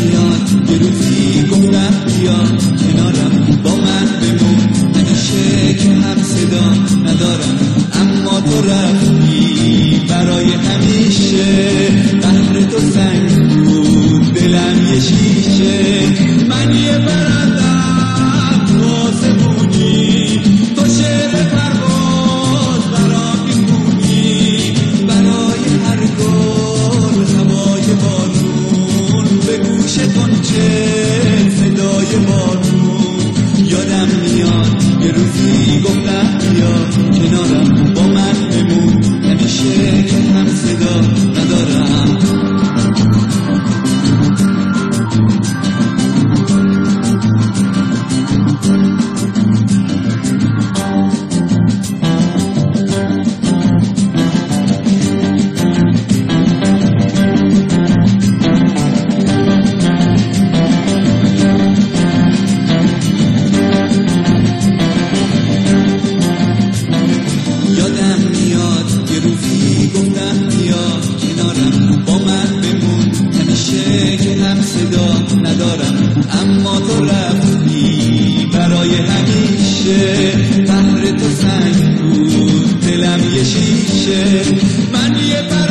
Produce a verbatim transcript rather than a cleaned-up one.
میاد یه روزی گفتم بیا کنارم با من بمون، همیشه که هم صدا ندارم اما تو رفتی برای همیشه. قهر تو سنگ بود دلم یه شیشه، من یه برندم تو سمونی، تو شعر پرواز برام میخونی، برای هر گل هوای بارون به گوش غنچه صدای بارون. یادم میاد یه روزی گفتم بیا کنارم با من بمون، همیشه که هم صدا ندارم. یادم میاد یه روزی گفتم بیا کنارم با من بمون، همیشه که هم صدا ندارم اما تو رفتی برای همیشه. قهر تو سنگ بود دلم یه شیشه، من یه